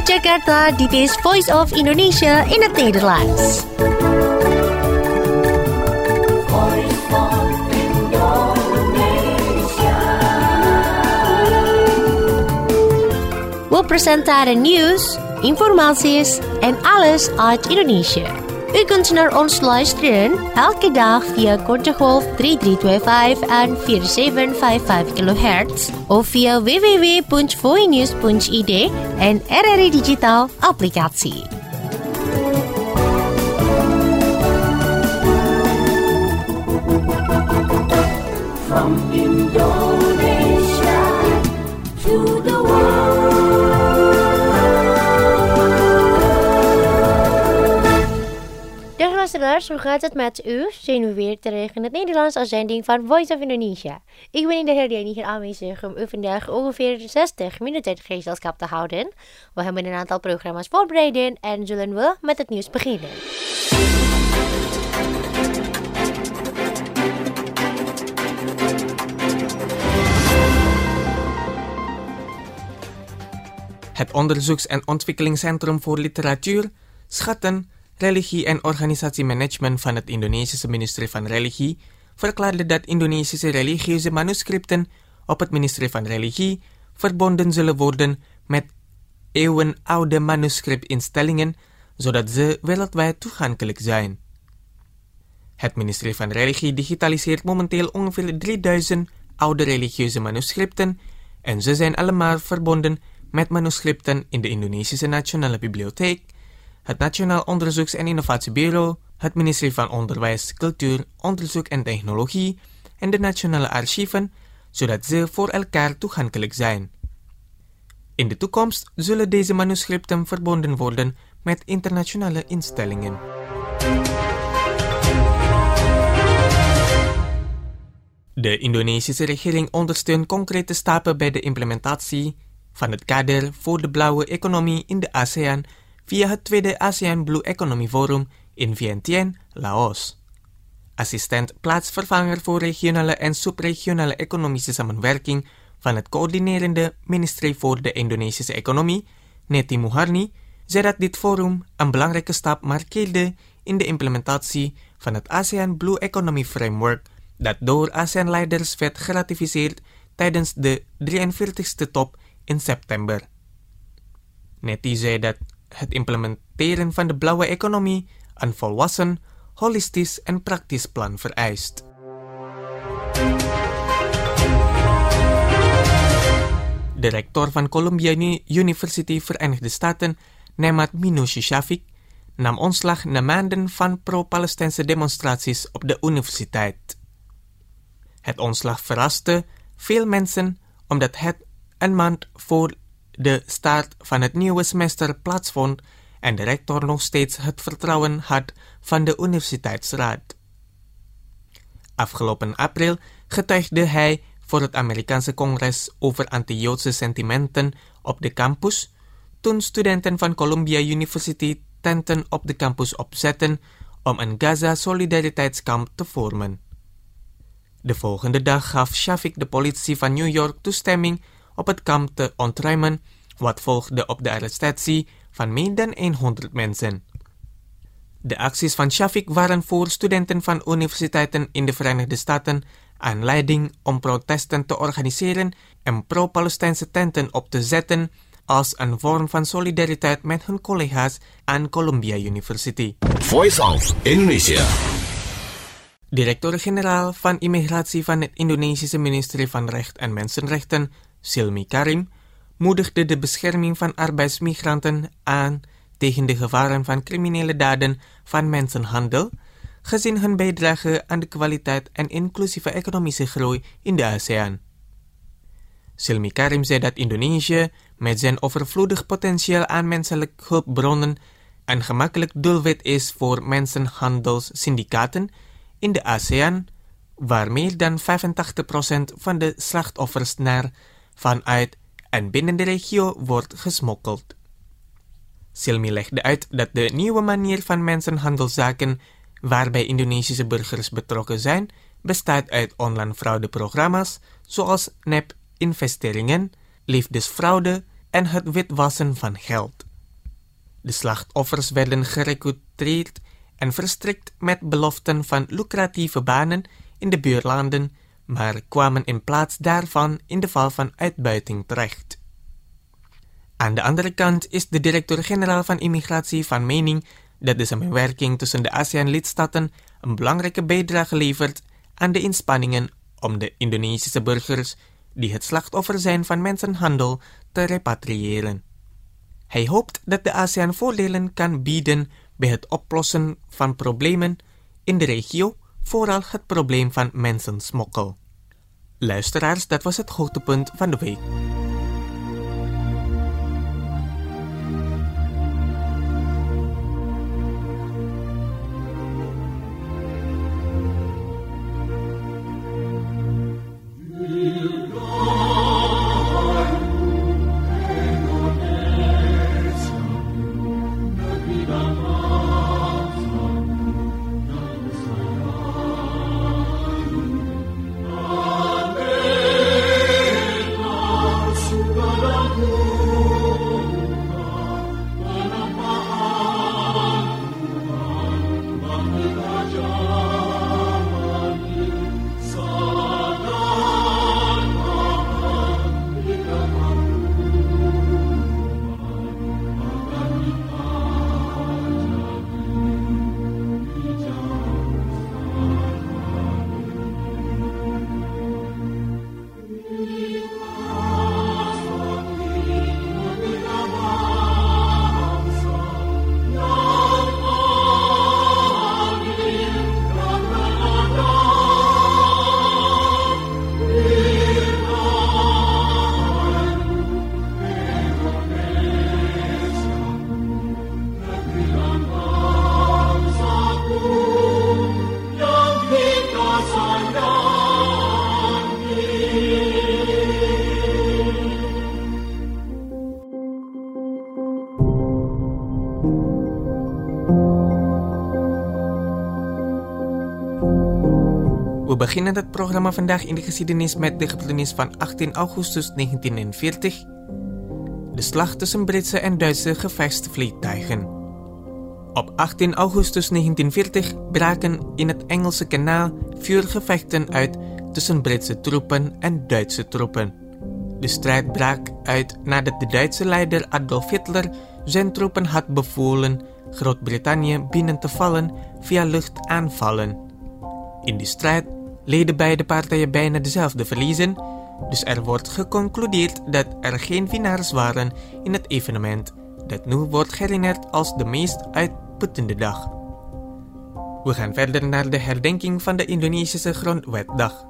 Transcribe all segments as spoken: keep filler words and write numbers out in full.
Vanuit Jakarta, dit is Voice of Indonesia in het Nederlands. Voice of Indonesia. We presenteren nieuws, informaties en alles uit Indonesië. U kunt naar ons luisteren elke dag via korte golf drie drie twee vijf en vier zeven vijf vijf kilohertz of via w w w punt voinews punt i d en R R I Digital applicatie. From Indonesia to the world. Luisteraars, hoe gaat het met u? Zijn we weer terug in het Nederlands uitzending van Voice of Indonesia. Ik ben in de herdenking hier aanwezig om u vandaag ongeveer zestig minuten gezelschap te houden. We hebben een aantal programma's voorbereid en zullen we met het nieuws beginnen. Het Onderzoeks- en Ontwikkelingscentrum voor Literatuur, Schatten, Religie en Organisatiemanagement van het Indonesische ministerie van Religie verklaarde dat Indonesische religieuze manuscripten op het ministerie van Religie verbonden zullen worden met eeuwenoude manuscriptinstellingen, zodat ze wereldwijd toegankelijk zijn. Het ministerie van Religie digitaliseert momenteel ongeveer drieduizend oude religieuze manuscripten en ze zijn allemaal verbonden met manuscripten in de Indonesische Nationale Bibliotheek, het Nationaal Onderzoeks- en Innovatiebureau, het ministerie van Onderwijs, Cultuur, Onderzoek en Technologie en de Nationale Archieven, zodat ze voor elkaar toegankelijk zijn. In de toekomst zullen deze manuscripten verbonden worden met internationale instellingen. De Indonesische regering ondersteunt concrete stappen bij de implementatie van het kader voor de blauwe economie in de ASEAN via het tweede ASEAN Blue Economy Forum in Vientiane, Laos. Assistent plaatsvervanger voor regionale en subregionale economische samenwerking van het coördinerende ministerie voor de Indonesische economie, Neti Muharni, zei dat dit forum een belangrijke stap markeerde in de implementatie van het ASEAN Blue Economy Framework dat door ASEAN-leiders werd geratificeerd tijdens de drieënveertigste top in september. Neti zei dat het implementeren van de blauwe economie een volwassen, holistisch en praktisch plan vereist. De rector van Columbia University Verenigde Staten, Nemat Minoche Shafik, nam ontslag na maanden van pro-Palestijnse demonstraties op de universiteit. Het ontslag verraste veel mensen omdat het een maand voor de start van het nieuwe semester plaatsvond en de rector nog steeds het vertrouwen had van de universiteitsraad. Afgelopen april getuigde hij voor het Amerikaanse Congres over anti-Joodse sentimenten op de campus, toen studenten van Columbia University tenten op de campus opzetten om een Gaza-solidariteitskamp te vormen. De volgende dag gaf Shafik de politie van New York toestemming op het kamp te ontruimen, wat volgde op de arrestatie van meer dan honderd mensen. De acties van Shafik waren voor studenten van universiteiten in de Verenigde Staten aanleiding om protesten te organiseren en pro-Palestijnse tenten op te zetten als een vorm van solidariteit met hun collega's aan Columbia University. Voice of Indonesia. Directeur-generaal van Immigratie van het Indonesische ministerie van Recht en Mensenrechten, Silmi Karim, moedigde de bescherming van arbeidsmigranten aan tegen de gevaren van criminele daden van mensenhandel, gezien hun bijdrage aan de kwaliteit en inclusieve economische groei in de ASEAN. Silmi Karim zei dat Indonesië met zijn overvloedig potentieel aan menselijke hulpbronnen een gemakkelijk doelwit is voor mensenhandelssyndicaten in de ASEAN, waar meer dan vijfentachtig procent van de slachtoffers naar, vanuit en binnen de regio wordt gesmokkeld. Silmi legde uit dat de nieuwe manier van mensenhandelszaken, waarbij Indonesische burgers betrokken zijn, bestaat uit online fraudeprogramma's zoals nep-investeringen, liefdesfraude en het witwassen van geld. De slachtoffers werden gerecruiteerd en verstrikt met beloften van lucratieve banen in de buurlanden, maar kwamen in plaats daarvan in de val van uitbuiting terecht. Aan de andere kant is de directeur-generaal van Immigratie van mening dat de samenwerking tussen de ASEAN-lidstaten een belangrijke bijdrage levert aan de inspanningen om de Indonesische burgers die het slachtoffer zijn van mensenhandel te repatriëren. Hij hoopt dat de ASEAN voordelen kan bieden bij het oplossen van problemen in de regio, vooral het probleem van mensensmokkel. Luisteraars, dat was het hoogtepunt van de week. We beginnen het programma vandaag in de geschiedenis met de gebeurtenis van achttien augustus negentienveertig, de slag tussen Britse en Duitse gevechtsvliegtuigen. Op achttien augustus negentienveertig braken in het Engelse Kanaal vuurgevechten uit tussen Britse troepen en Duitse troepen. De strijd brak uit nadat de Duitse leider Adolf Hitler zijn troepen had bevolen Groot-Brittannië binnen te vallen via luchtaanvallen. In die strijd leden beide partijen bijna dezelfde verliezen, dus er wordt geconcludeerd dat er geen winnaars waren in het evenement dat nu wordt herinnerd als de meest uitputtende dag. We gaan verder naar de herdenking van de Indonesische Grondwetdag.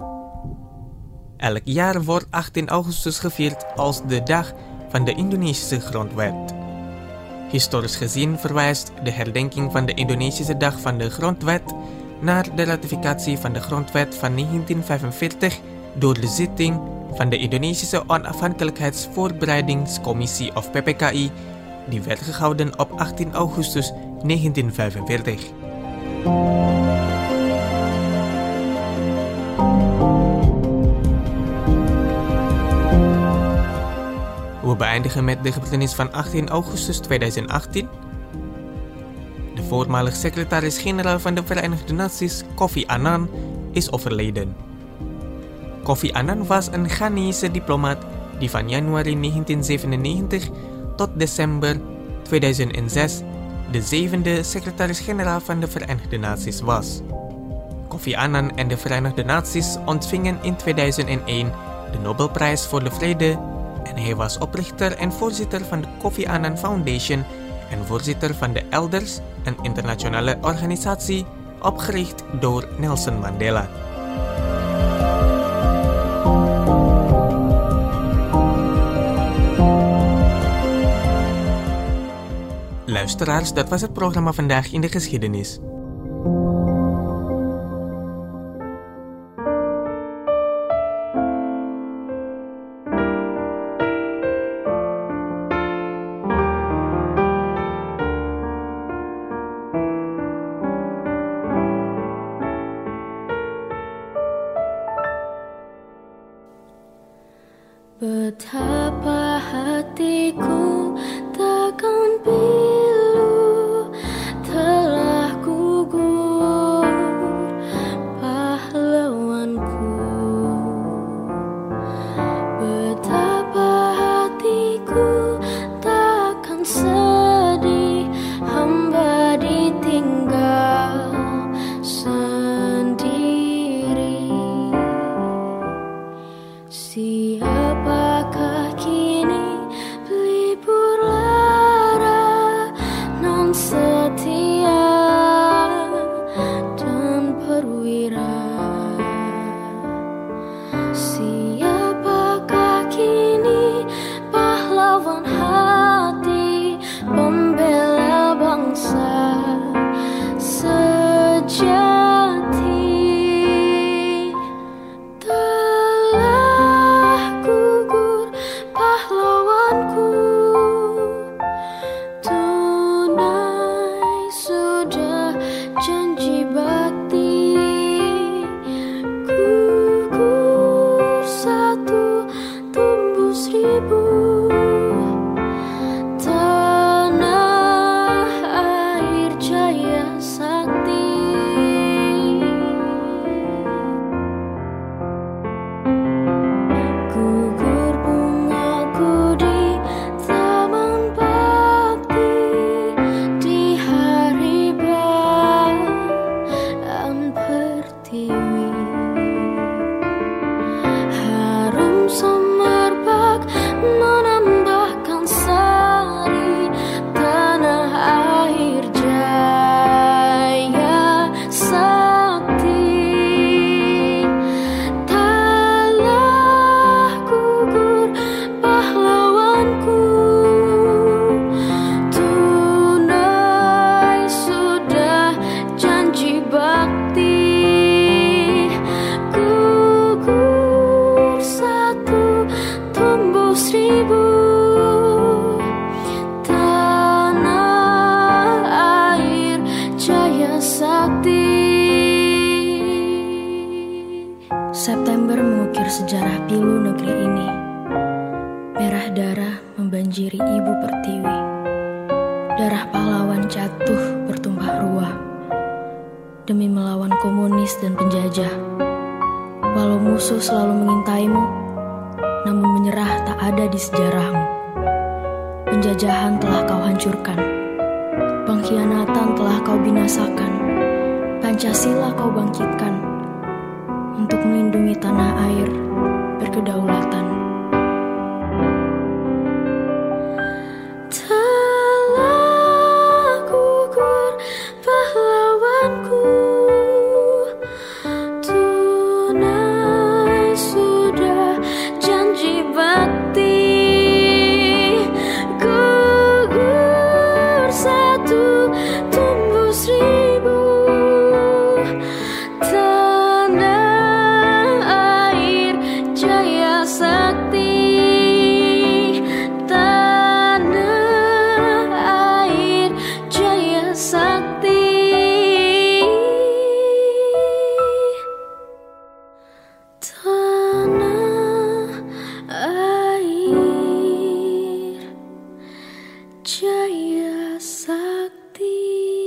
Elk jaar wordt achttien augustus gevierd als de dag van de Indonesische Grondwet. Historisch gezien verwijst de herdenking van de Indonesische Dag van de Grondwet naar de ratificatie van de Grondwet van negentien vijfenveertig door de zitting van de Indonesische Onafhankelijkheidsvoorbereidingscommissie of P P K I, die werd gehouden op achttien augustus negentien vijfenveertig. We beëindigen met de gebeurtenis van achttien augustus tweeduizend achttien. De voormalig secretaris-generaal van de Verenigde Naties, Kofi Annan, is overleden. Kofi Annan was een Ghanese diplomaat die van januari negentien zevenennegentig tot december tweeduizend zes de zevende secretaris-generaal van de Verenigde Naties was. Kofi Annan en de Verenigde Naties ontvingen in tweeduizend één de Nobelprijs voor de Vrede en hij was oprichter en voorzitter van de Kofi Annan Foundation en voorzitter van de Elders, een internationale organisatie opgericht door Nelson Mandela. Luisteraars, dat was het programma Vandaag in de Geschiedenis. Betapa hatiku takkan bila pertiwi. Harum semerbak menambahkan sari tanah air Jaya Sakti. Taklah gugur pahlawanku, tunai sudah janji bakti. Gugur satu, tumbuh seribu, tanah air Jaya Sakti. September mengukir sejarah pilu negeri ini. Merah darah membanjiri ibu pertiwi. Darah pahlawan jatuh bertumpah ruah demi melawan komunis dan penjajah. Walau musuh selalu mengintaimu, namun menyerah tak ada di sejarahmu. Penjajahan telah kau hancurkan, pengkhianatan telah kau binasakan. Pancasila kau bangkitkan untuk melindungi tanah air berkedaulatan. Telah gugur pahlawanku, tunai sudah janji bakti. Gugur satu, tumbuh seribu, tanah air Jaya Sakti. Tanah air Jaya Sakti. Tanah air Jaya Sakti.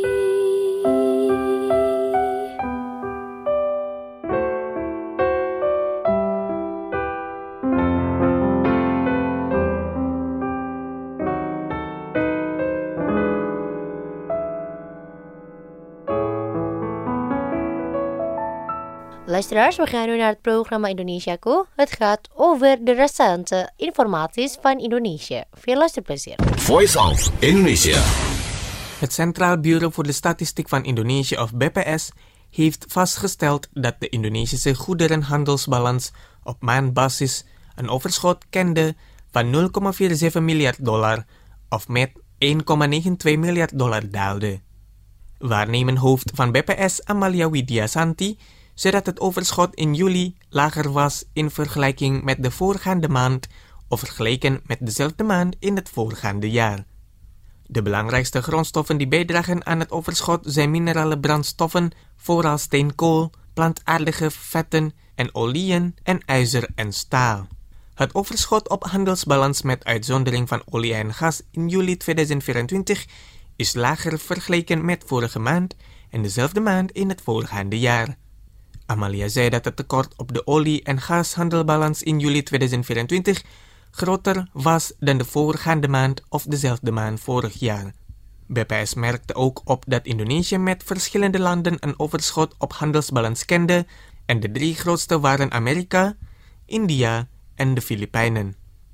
Luisteraars, we gaan nu naar het programma Indonesiaku. Het gaat over de recente informaties van Indonesië. Veel luisterplezier. Voice of Indonesia. Het Centraal Bureau voor de Statistiek van Indonesië, of B P S, heeft vastgesteld dat de Indonesische goederenhandelsbalans op maandbasis een overschot kende van nul komma zevenenveertig miljard dollar, of met één komma tweeënnegentig miljard dollar daalde. Waarnemend hoofd van B P S, Amalia Widiasanti, zei dat het overschot in juli lager was in vergelijking met de voorgaande maand of vergeleken met dezelfde maand in het voorgaande jaar. De belangrijkste grondstoffen die bijdragen aan het overschot zijn minerale brandstoffen, vooral steenkool, plantaardige vetten en oliën en ijzer en staal. Het overschot op handelsbalans met uitzondering van olie en gas in juli tweeduizend vierentwintig is lager vergeleken met vorige maand en dezelfde maand in het voorgaande jaar. Amalia zei dat het tekort op de olie- en gashandelbalans in juli tweeduizend vierentwintig groter was dan de voorgaande maand of dezelfde maand vorig jaar. B P S merkte ook op dat Indonesië met verschillende landen een overschot op handelsbalans kende en de drie grootste waren Amerika, India en de Filipijnen.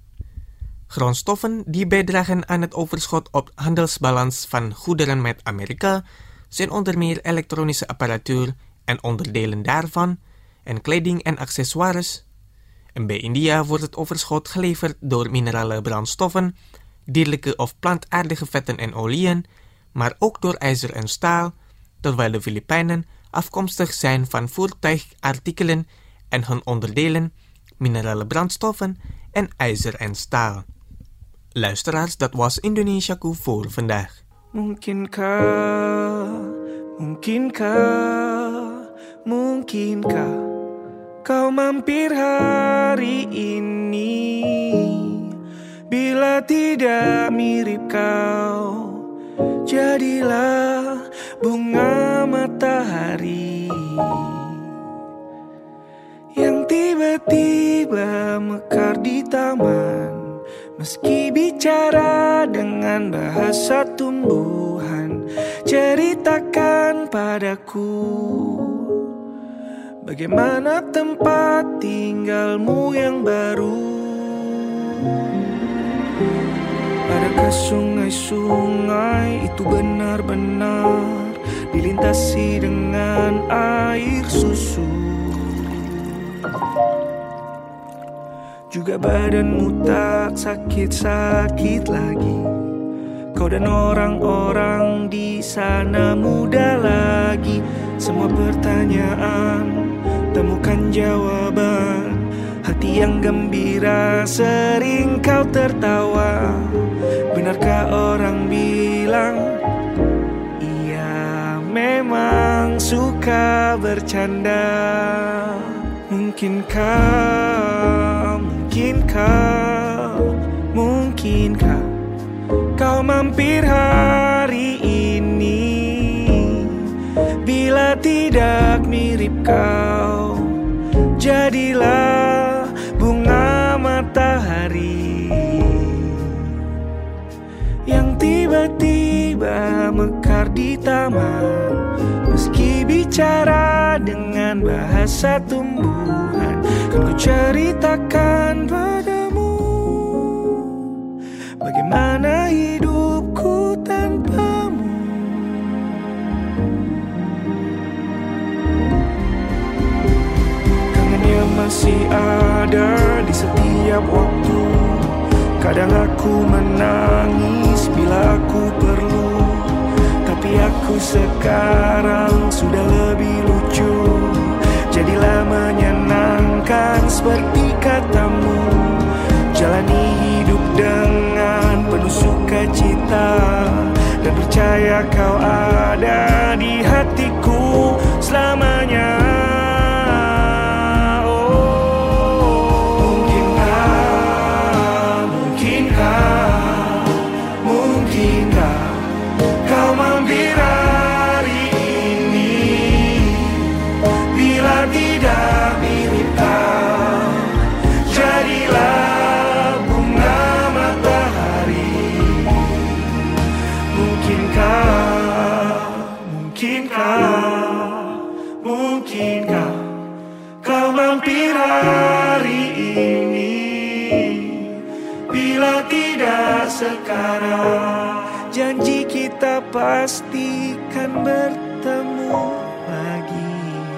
Grondstoffen die bijdragen aan het overschot op handelsbalans van goederen met Amerika zijn onder meer elektronische apparatuur en onderdelen daarvan, en kleding en accessoires. En bij India wordt het overschot geleverd door minerale brandstoffen, dierlijke of plantaardige vetten en oliën, maar ook door ijzer en staal, terwijl de Filipijnen afkomstig zijn van voertuigartikelen en hun onderdelen, minerale brandstoffen en ijzer en staal. Luisteraars, dat was Indonesiaku voor vandaag. Mungkinkah, mungkinkah, mungkinkah kau mampir hari ini? Bila tidak mirip kau, jadilah bunga matahari yang tiba-tiba mekar di taman. Meski bicara dengan bahasa tumbuhan, ceritakan padaku Bagaimana tempat tinggalmu yang baru? Adakah sungai-sungai itu benar-benar dilintasi dengan air susu? Juga badanmu tak sakit-sakit lagi. Kau dan orang-orang di sana muda lagi. Semua pertanyaan temukan jawaban. Hati yang gembira sering kau tertawa. Benarkah orang bilang ia memang suka bercanda? Mungkinkah, mungkinkah, mungkinkah kau mampir hari ini? Bila tidak mirip kau, jadilah bunga matahari yang tiba-tiba mekar di taman. Meski bicara dengan bahasa tumbuhan, kan ku ceritakan padamu bagaimana hidupku tanpamu. Kangennya masih ada di setiap waktu. Kadang aku menangis bila aku perlu, tapi aku sekarang sudah lebih lucu. Jadilah menyenangkan seperti katamu. Jalani hidup dengan penuh sukacita, dan percaya kau ada di hatiku selamanya. Mungkinkah kau mampir hari ini? Bila tidak sekarang, janji kita pasti kan bertemu lagi.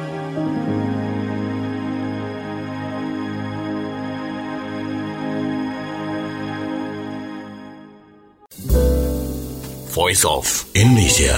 Voice of Indonesia.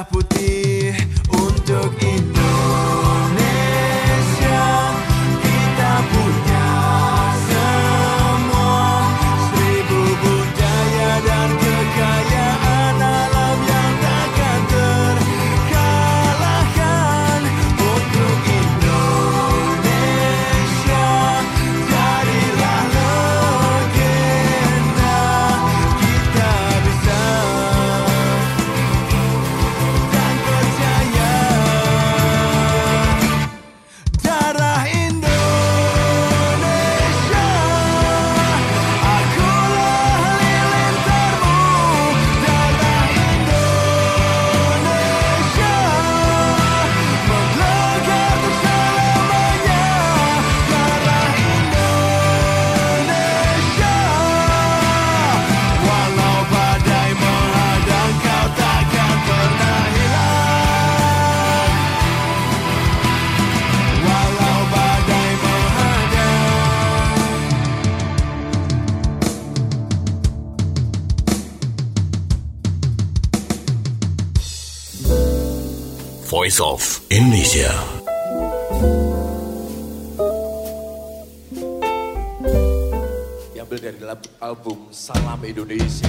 putih untuk Indonesia. Kita punya semua, seribu budaya dan kekayaan alam yang takkan terkalahkan. Untuk Indonesia, jadilah legenda. Kita bisa dan percaya. Darah Indonesia, akulah halilintarmu. Darah Indonesia, menggegar untuk selamanya. Darah Indonesia, walau badai menghadang kau takkan pernah hilang. Walau badai menghadang. Voice of Indonesia. Diambil dari dalam album Salam Indonesia.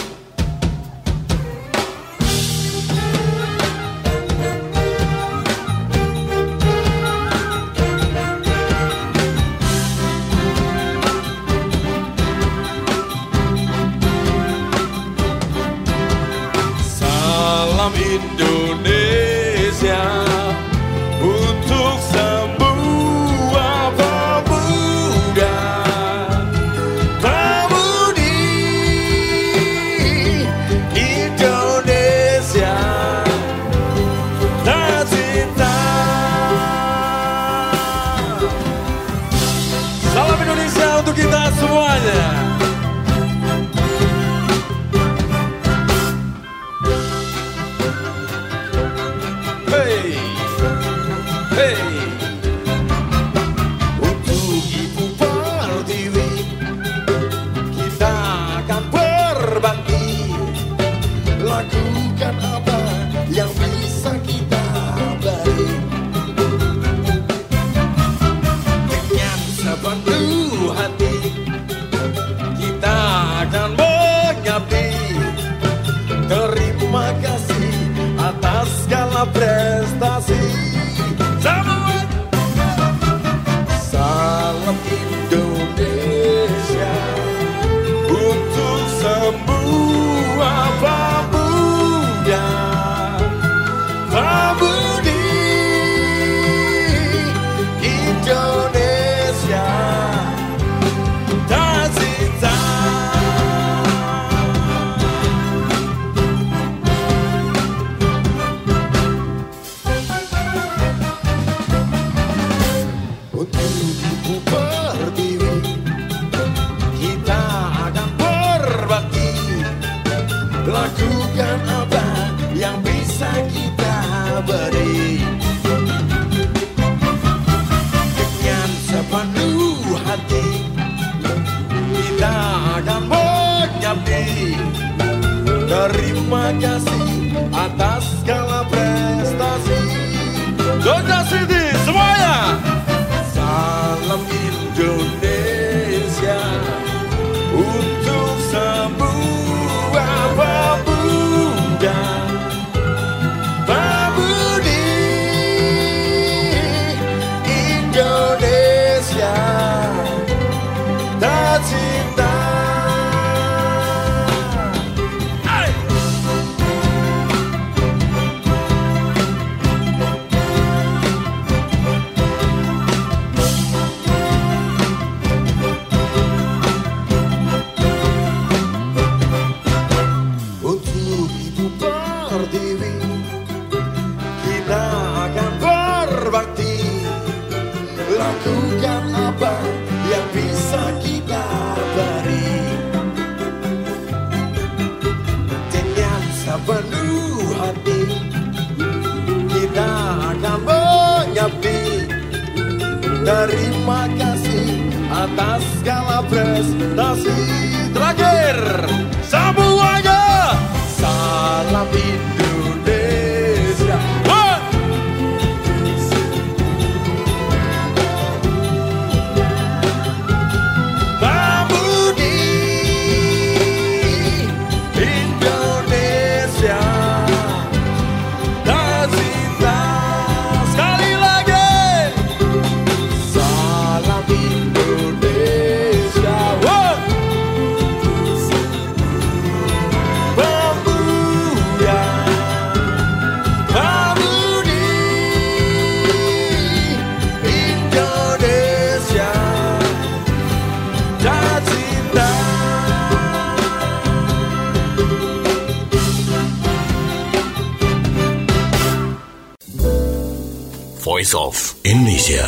Salam Indonesia untuk semua pemuda pemudi Indonesia tercinta. Salam Indonesia untuk kita semuanya. Hey, hey. Untuk Ibu Pertiwi, kita akan berbakti. Lakukan apa yang bisa kita beri. Dengan sepenuh hati, kita akan mengabdi. Terima kasih atas segala prestasi. Semua. Salam Indonesia untuk semua pemuda pemudi Indonesia tercinta. Untuk Ibu Pertiwi, kita akan berbakti. Lakukan apa yang bisa kita beri. Dengan sepenuh hati, kita akan mengabdi. Terima kasih atas segala prestasi. Jogja City semuanya. Salam Indonesia untuk semua pemuda pemudi Indonesia tercinta. Hey! Untuk Ibu Pertiwi, kita akan berbakti. Lakukan apa yang bisa kita beri. Dengan sepenuh hati, kita akan mengabdi. Terima kasih atas segala prestasi. Terakhir, semuanya. Salam Indonesia Voice of Indonesia.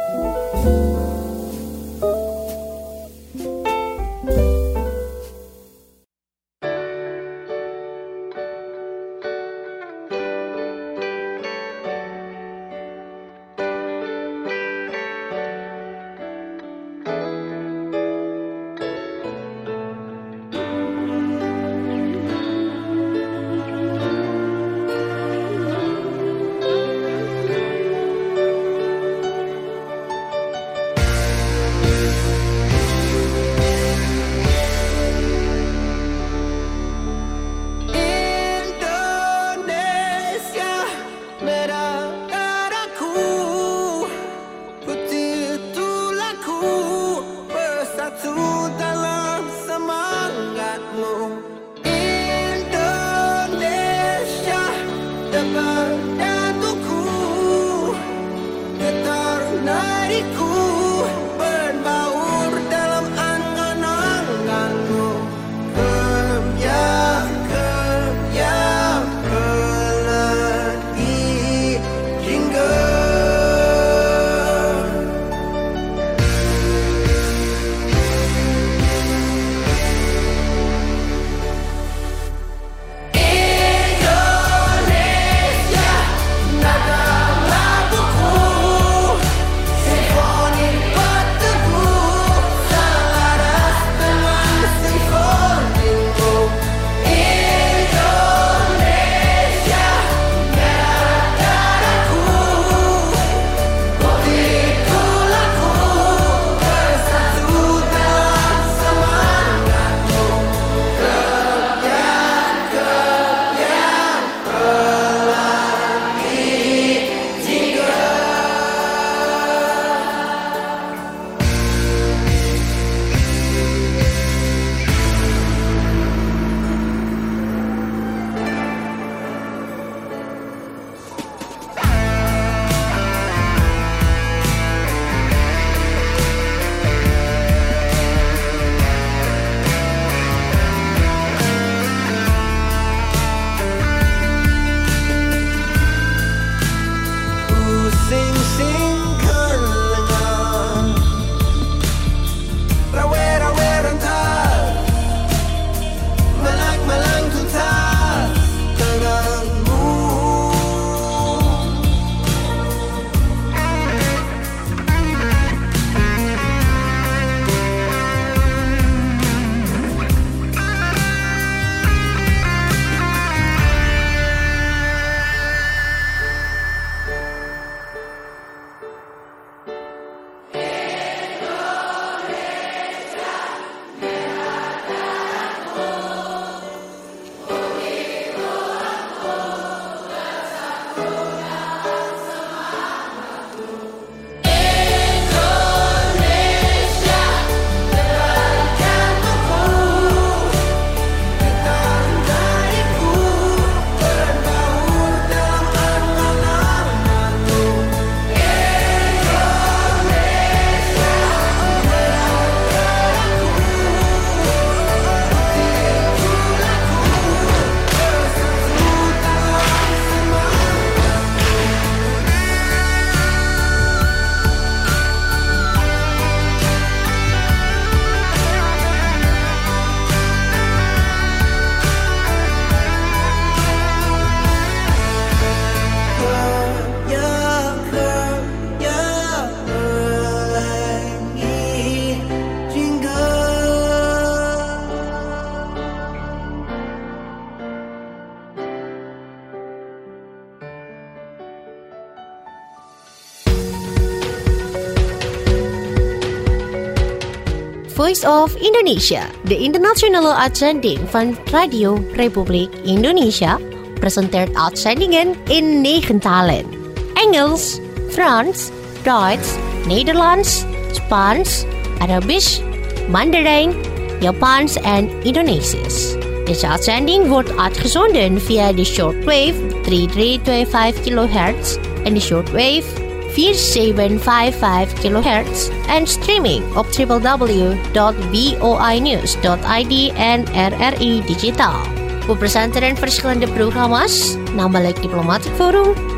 Voice of Indonesia, de internationale uitzending van Radio Republiek Indonesia, presenteert uitzendingen in negen talen. Engels, Frans, Duits, Nederlands, Spaans, Arabisch, Mandarijn, Japans en Indonesisch. Deze uitzending wordt uitgezonden via de shortwave drie drie twee vijf kilohertz en de shortwave vier zeven vijf vijf kilohertz en streaming op w w w dot voi news dot i d en R R I Digitaal. We presenteren verschillende programma's, namelijk Diplomatic Forum,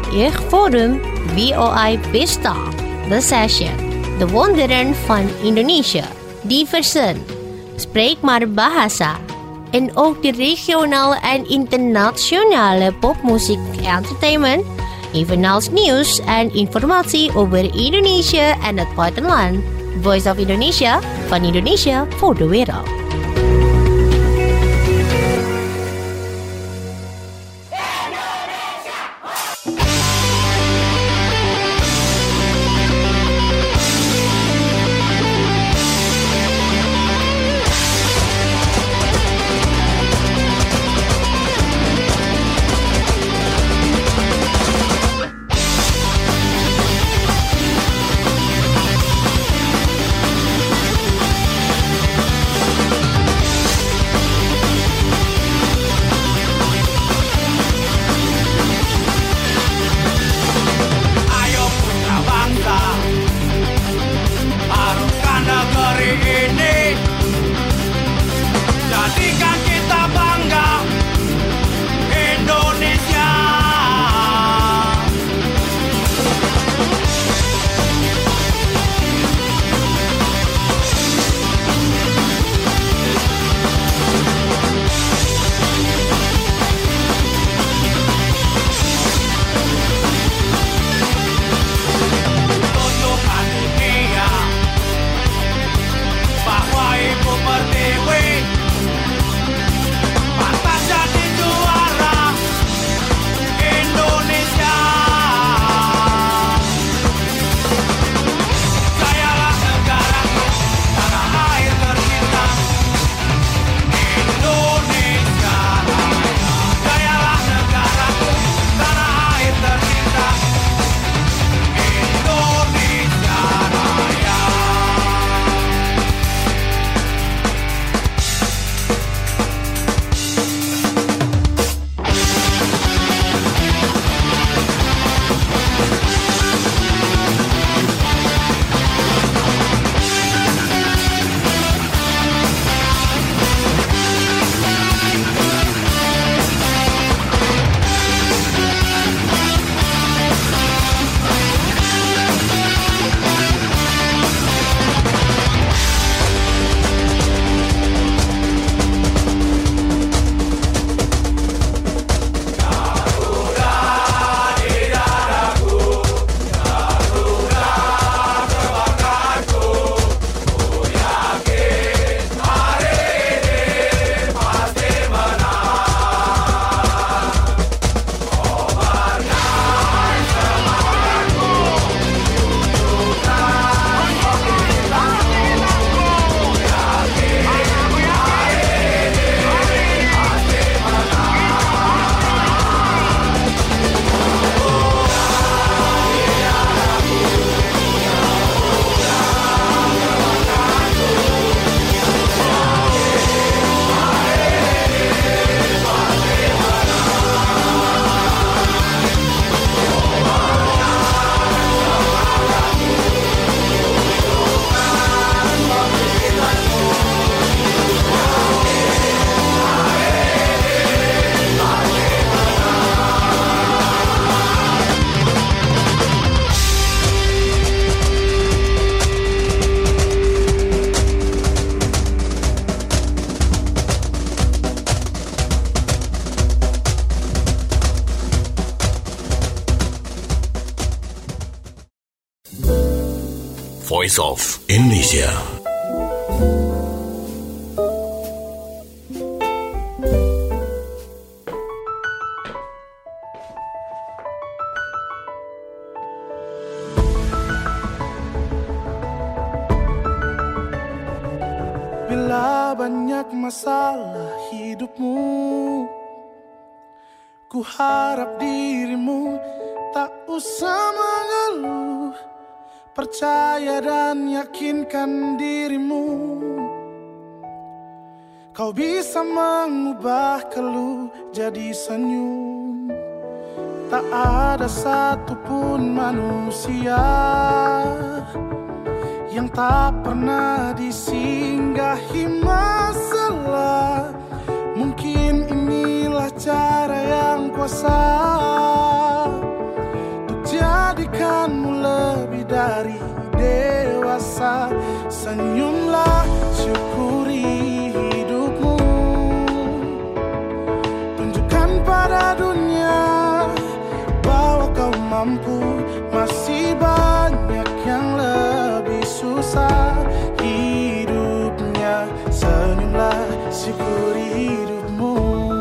ik Forum V O I Pesta, The Session, De Wonderen van Indonesia, Diversen, Spreek maar bahasa, en ook de regionale en internationale popmuziek entertainment, evenals nieuws en informatie over Indonesië en het buitenland. Voice of Indonesia, van Indonesia voor de wereld. Voice of Indonesia. Bila banyak masalah hidupmu, ku harap dirimu tak usah mengeluh. Percaya dan yakinkan dirimu, kau bisa mengubah keluh jadi senyum. Tak ada satupun manusia yang tak pernah disinggahi masalah. Mungkin inilah cara yang kuasa mampu, masih banyak yang lebih susah hidupnya. Senyumlah, syukuri hidupmu.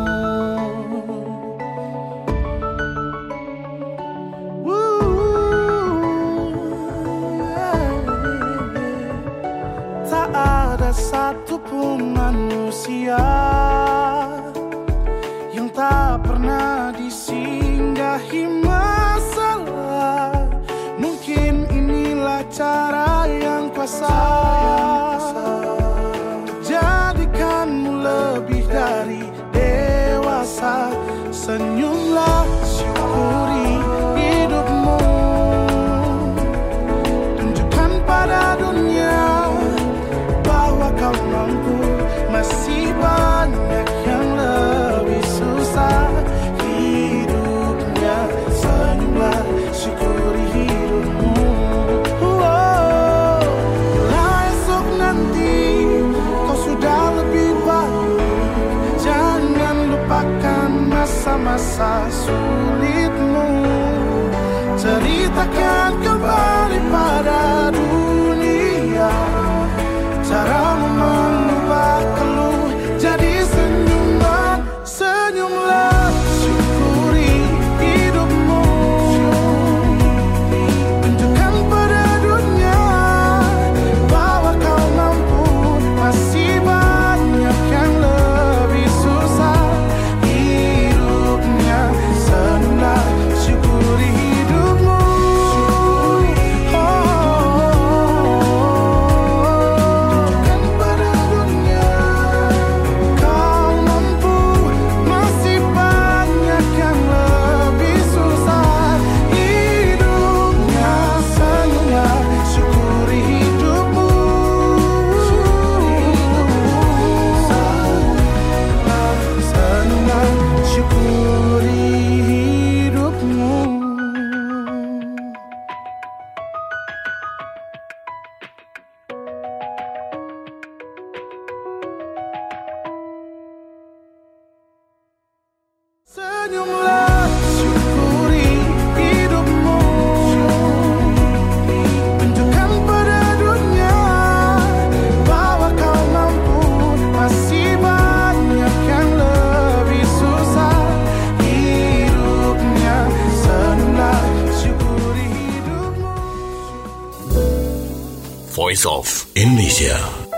Tak ada satupun manusia yang tak pernah disinggahi masalah. Mungkin inilah cara yang kuasa jadikanmu lebih dari dewasa. Senyumlah, syukuri hidupmu. Tunjukkan pada dunia bahwa kau mampu, masih banyak yang lebih susah hidupnya. Senyumlah, syukuri hidupmu. Oh, bila esok nanti kau sudah lebih baik, jangan lupakan masa-masa sulitmu. Ceritakan kembali pada dunia caramu mengubah keluh jadi senyuman. Senyumlah, syukuri hidupmu. Tunjukkan pada dunia bahwa kau mampu, masih banyak yang lebih susah hidupnya. Senyumlah, syukuri hidupmu. Senyumlah, syukuri hidupmu. Tunjukkan pada dunia bahwa kau mampu, masih banyak yang lebih susah hidupnya. Senyumlah, syukuri hidupmu. Voice of Indonesia.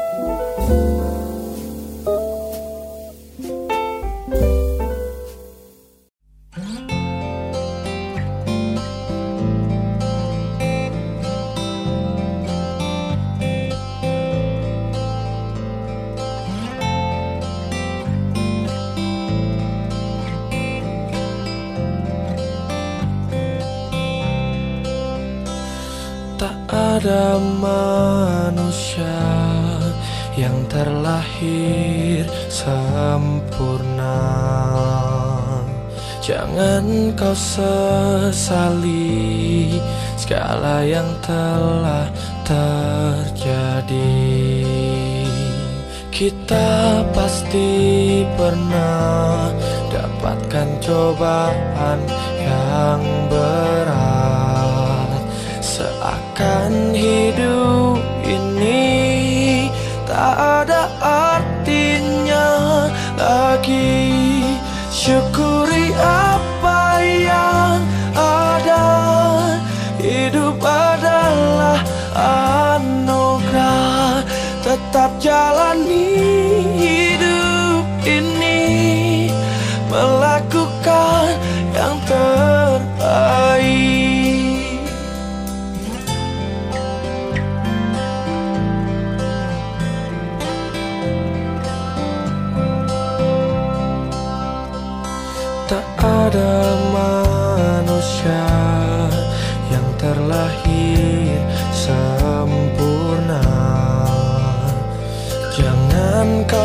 Ada manusia yang terlahir sempurna. Jangan kau sesali segala yang telah terjadi. Kita pasti pernah dapatkan cobaan yang berat. Seakan hidup ini tak ada artinya lagi. Syukuri apa yang ada. Hidup adalah anugerah. Tetap jalani hidup ini, melakukan yang terbaik. Tak ada manusia yang terlahir sempurna. Jangan kau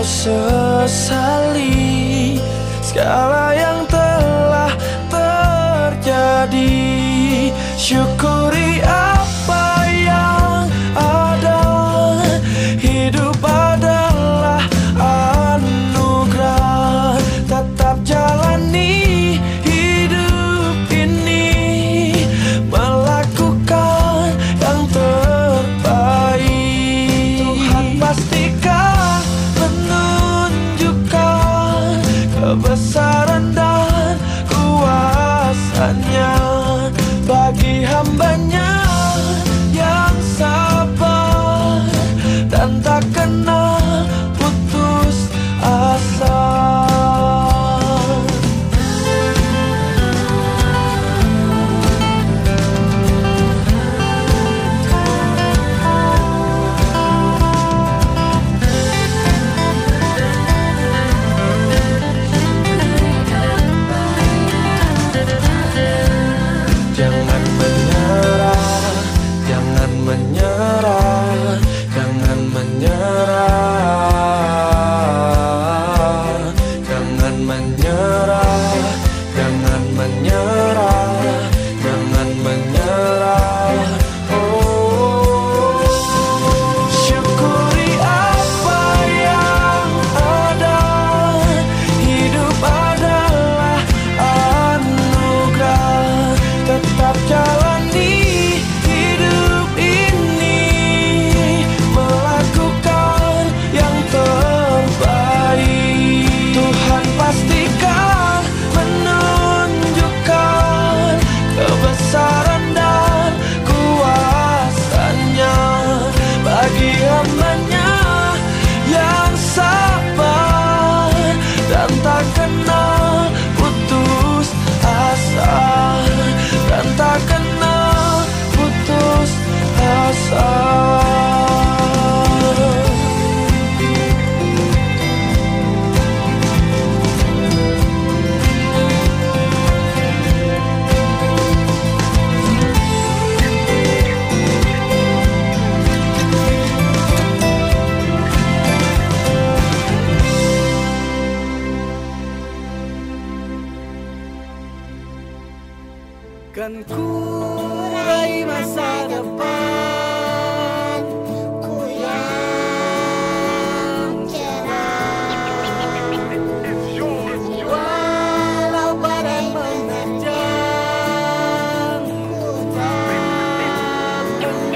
sesali segala yang telah terjadi. Syukuri apa yang ada. Hidup adalah anugerah. Tetap jalani hidup ini, bagi hambanya yang sabar dan tak kenal putus asa. Jangan menyerah, jangan menyerah, jangan menyerah, jangan menyerah, jangan menyerah, jangan menyerah. Oh, syukuri apa yang ada, hidup adalah anugerah. Tetap jalani hidup ini, melakukan yang terbaik. Tuhan pastikan menunjukkan kebesaran dan kuasanya bagi hambanya yang sabar dan tak kenal putus asa, dan tak kenal putus asa. Kan ku raih masa depan ku yang cerah, walau badai menerjang ku takkan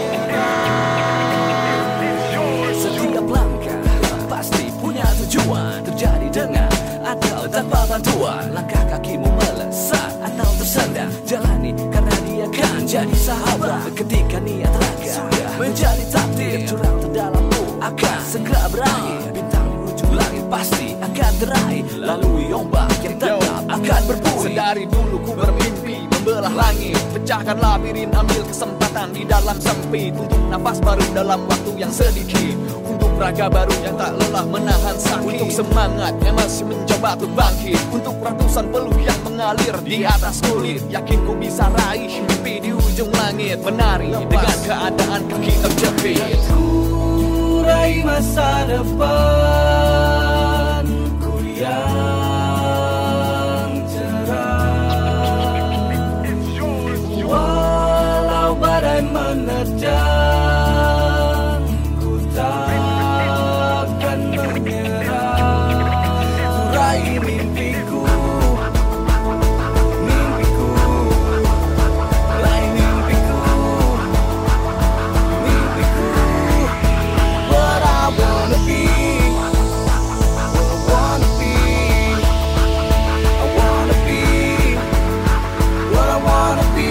menyerah. Setiap langkah pasti punya tujuan, terjadi dengan atau tanpa bantuan. Langkah kakimu melesat atau tersandar, jalani karena dia kan jadi sahabat. Ketika niat raga menjadi takdir, jurang terdalammu akan segera berakhir. Bintang di ujung langit pasti akan teraih, lalui ombak yang tetap akan berbunyi. Sedari dulu ku bermimpi membelah langit, pecahkan labirin, ambil kesempatan di dalam sempit. Untuk nafas baru dalam waktu yang sedikit, untuk raga baru yang tak lelah menahan sakit, untuk semangat yang masih mencoba untuk bangkit, untuk ratusan peluh yang mengalir di atas kulit. Yakin ku bisa raih mimpi di ujung langit, menari dengan keadaan kaki terjepit. Ku raih masa depan ku yang cerah, walau badai menerjang ku takkan menyerah. Ku raih mimpiku, mimpiku, raih mimpiku, mimpiku. What I wanna be, what I wanna be, I wanna be, what I wanna be.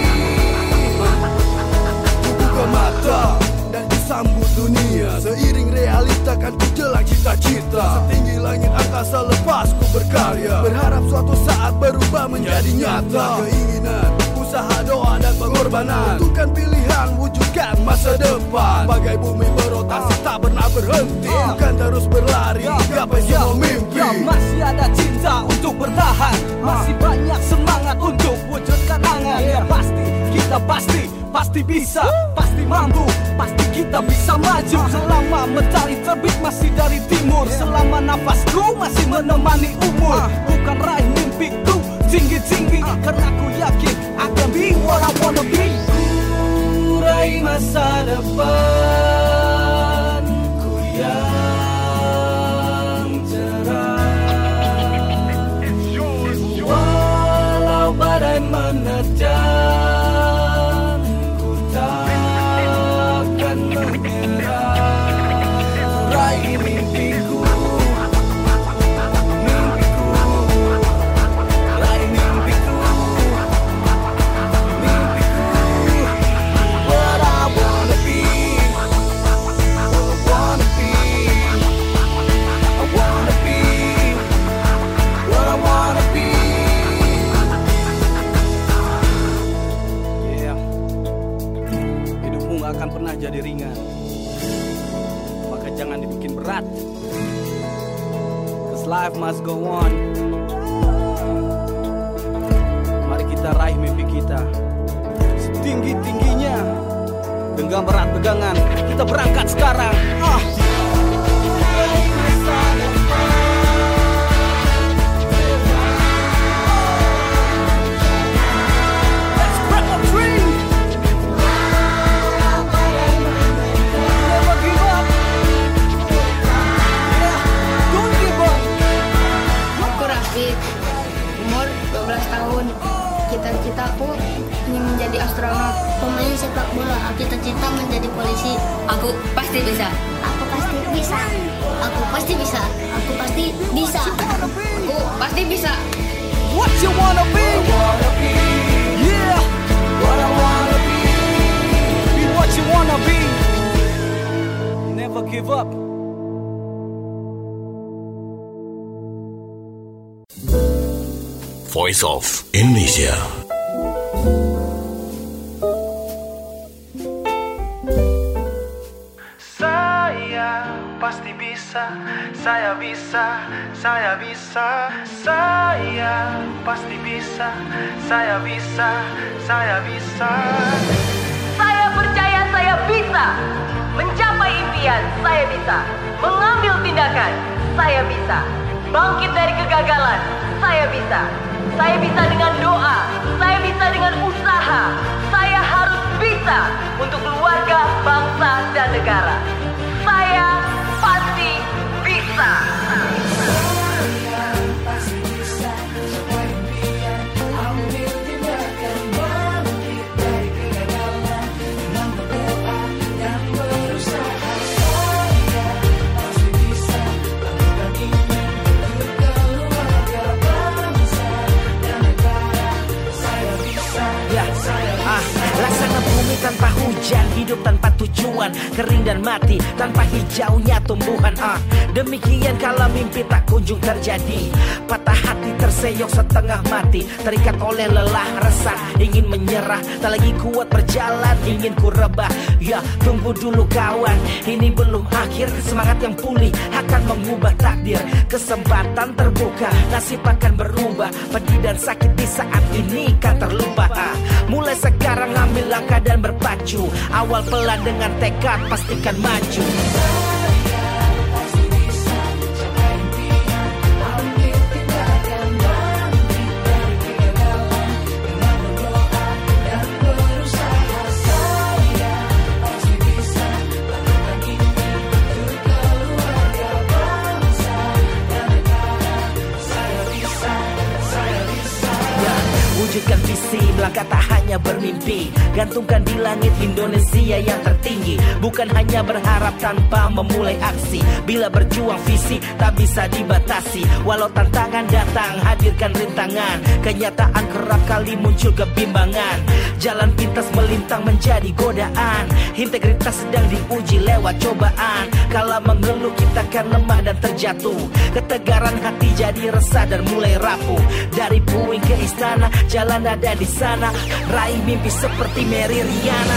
Ku buka mata dan disambut dunia, seiring realita kan ku jelang cita-cita. Setinggi langit angkasa lepas ku berkarya, berharap suatu saat berubah menjadi nyata. Keinginan, usaha, doa dan pengorbanan, tentukan pilihan, wujudkan masa depan. Bagai bumi berotasi tak pernah berhenti, bukan terus berlari gapai semua mimpi. Masih ada cinta untuk bertahan, masih banyak semangat untuk wujudkan angan. Ya pasti, kita pasti, pasti bisa, pasti mampu, pasti kita bisa maju. Selama mentari terbit masih dari timur, selama nafasku masih menemani umur. Bukan raih mimpiku tinggi-tinggi, karena ku yakin akan be what I wanna be. Ku raih masa depan ku yang cerah, walau badai menerjang ku takkan menyerah. Ku raih mimpiku, mimpiku, raih mimpiku, mimpiku. gak akan pernah jadi ringan. Maka jangan dibikin berat, 'cause life must go on. Mari kita raih mimpi kita setinggi-tingginya. Genggam berat pegangan, kita berangkat sekarang. Ah. Cita-citaku ingin menjadi astronot, pemain sepak bola. Cita-cita menjadi polisi. Aku pasti bisa. Aku pasti bisa. Aku pasti bisa. Aku pasti bisa. Aku pasti bisa. What you wanna be? Wanna be. Yeah. What I wanna be. Be what you wanna be. Never give up. Voice of Indonesia. Saya pasti bisa, saya bisa, saya bisa. Saya pasti bisa, saya bisa, saya bisa. Saya percaya saya bisa mencapai impian, saya bisa mengambil tindakan, saya bisa bangkit dari kegagalan, saya bisa. Saya bisa dengan doa, saya bisa dengan usaha. Saya harus bisa untuk keluarga, bangsa, dan negara. Saya pasti bisa. Tanpa hujan, hidup tanpa tujuan, kering dan mati tanpa hijaunya tumbuhan. Ah, demikian kalau mimpi tak kunjung terjadi. Patah hati terseok setengah mati, terikat oleh lelah resah, ingin menyerah, tak lagi kuat berjalan, ingin ku rebah. Ya, tunggu dulu kawan, ini belum akhir. Semangat yang pulih akan mengubah takdir. Kesempatan terbuka, nasib akan berubah. Pedih dan sakit di saat ini kan terlupa. Ah, mulai sekarang ambil langkah dan berpacu. Awal pelan dengan tekad, pastikan maju. Wujudkan visi, melangkah tak hanya bermimpi. Gantungkan di langit Indonesia yang tertinggi. Bukan hanya berharap tanpa memulai aksi. Bila berjuang visi tak bisa dibatasi. Walau tantangan datang, hadirkan rintangan. Kenyataan kerap kali muncul kebimbangan. Jalan pintas melintang menjadi godaan. Integritas sedang diuji lewat cobaan. Kala mengeluh kita kan lemah dan terjatuh. Ketegaran hati jadi resah dan mulai rapuh. Dari puing ke istana, jalan ada di sana. Raih mimpi seperti Mary Riana.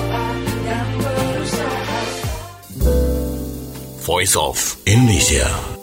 Voice of Indonesia.